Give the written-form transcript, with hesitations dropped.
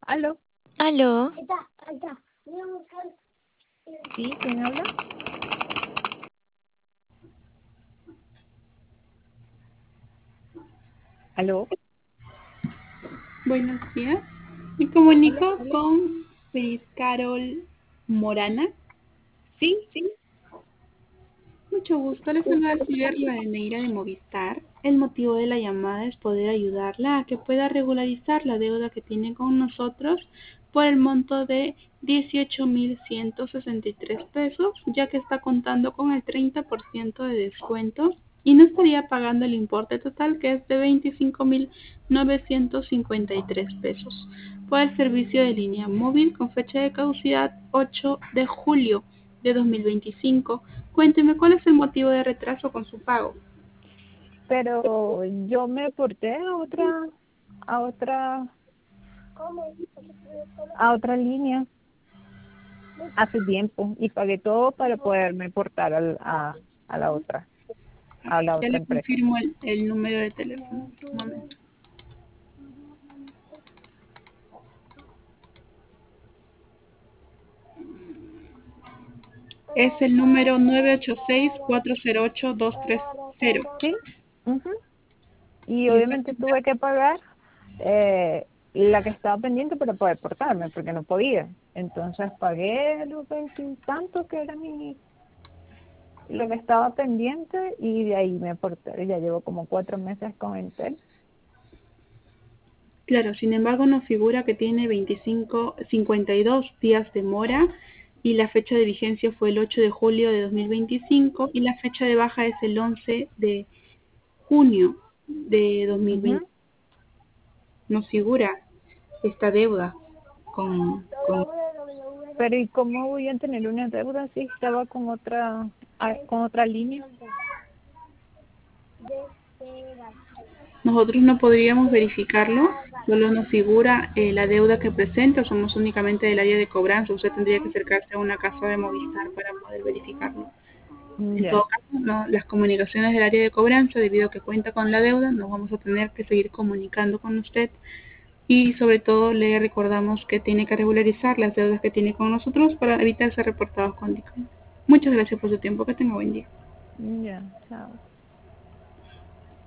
¿Aló? Aló, ¿Sí? ¿Quién habla? ¿Aló? Buenos días. Me Hola, comunico con Feliz Carol Morana. sí, Mucho gusto. Les saluda Silvia Neira de Movistar. El motivo de la llamada es poder ayudarla a que pueda regularizar la deuda que tiene con nosotros por el monto de 18,163 pesos, ya que está contando con el 30% de descuento y no estaría pagando el importe total, que es de 25,953 pesos, por el servicio de línea móvil con fecha de caducidad 8 de julio de 2025. Cuénteme, ¿cuál es el motivo de retraso con su pago? pero yo me porté a otra, a otra línea hace tiempo y pagué todo para poderme portar a la Ya otra le empresa. confirmo el número de teléfono. Un momento. Es el número 986-408-230. ¿Sí? Ujú. Y Y usted obviamente tuve que pagar la que estaba pendiente para poder portarme, porque no podía. Entonces pagué los veintitantos que era lo que estaba pendiente y de ahí me porté. Ya llevo como 4 meses con Entel. claro, sin embargo, nos figura que tiene 52 días de mora y la fecha de vigencia fue el 8 de julio de 2025 y la fecha de baja es el 11 de junio de 2020. Ujú. Nos figura esta deuda con. Pero ¿y cómo voy a tener una deuda si estaba con otra línea? Nosotros no podríamos verificarlo, solo nos figura la deuda que presenta, somos únicamente del área de cobranza, usted tendría que acercarse a una casa de Movistar para poder verificarlo. En todo Ya, caso, las comunicaciones del área de cobranza, debido a que cuenta con la deuda, nos vamos a tener que seguir comunicando con usted y sobre todo le recordamos que tiene que regularizar las deudas que tiene con nosotros para evitar ser reportados con DICOM. Muchas gracias por su tiempo, que tenga buen día. ya, chao.